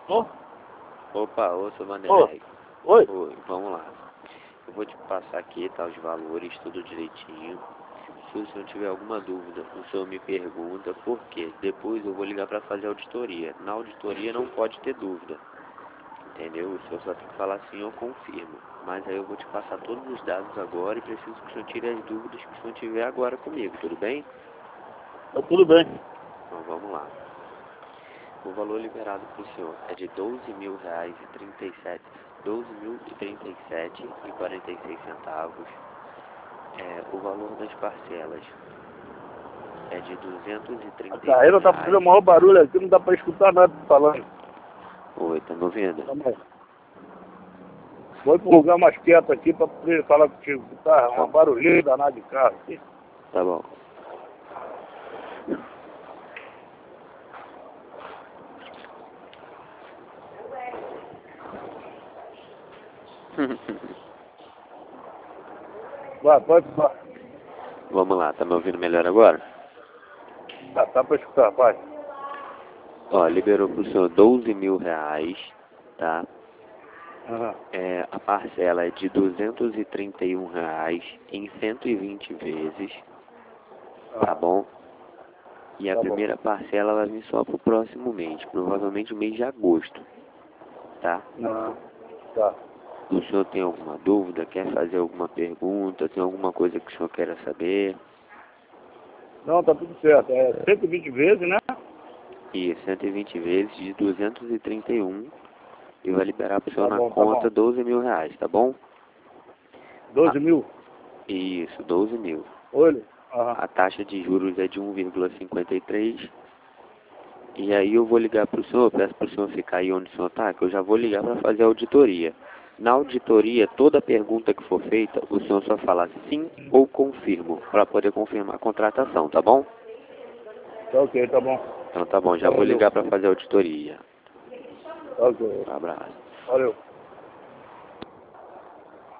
Ô, Opa, ô, seu ô, Vanderlei. oi. Oi, vamos lá. Eu vou te passar aqui, tá, os valores, tudo direitinho. Se o senhor tiver alguma dúvida, o senhor me pergunta, por quê? Depois eu vou ligar para fazer a auditoria. Na auditoria não pode ter dúvida, entendeu? O senhor só tem que falar sim ou confirmo. Mas aí eu vou te passar todos os dados agora e preciso que o senhor tire as dúvidas que o senhor tiver agora comigo, tudo bem? Tá tudo bem. Então vamos lá. O valor liberado para o senhor é de R$ 12.037, R$ 12.037,46. O valor das parcelas é de A R$ carreira tá fazendo o 231. maior barulho aqui, não dá pra escutar nada falando. Oi, tá me ouvindo? Calma aí. Vou para um lugar mais quieto aqui pra poder falar contigo. Tá uma barulheira danada de carro aqui. Tá bom. Vai, pode falar. Vamos lá, tá me ouvindo melhor agora? Tá pra escutar, vai. Ó, liberou pro senhor R$ 12.000, tá? Aham. A parcela é de R$ 231 em 120 vezes, tá bom? E a Tá bom. primeira parcela vai vir só pro próximo mês, provavelmente o mês de agosto, tá? Aham. Tá. O senhor tem alguma dúvida, quer fazer alguma pergunta, tem alguma coisa que o senhor queira saber? Não, tá tudo certo. É 120 vezes, né? E 120 vezes de 231 e vai liberar pro senhor Tá na bom, tá conta bom. R$ 12.000, tá bom? 12 mil? Isso, 12.000. Olha. Aham. A taxa de juros é de 1,53. E aí eu vou ligar para o senhor, peço para o senhor ficar aí onde o senhor está, que eu já vou ligar para fazer a auditoria. Na auditoria, toda pergunta que for feita, o senhor só fala sim ou confirmo, para poder confirmar a contratação, tá bom? Tá ok, tá bom. Então tá bom, já vou Valeu. ligar para fazer a auditoria. Tá ok. Um abraço. Valeu.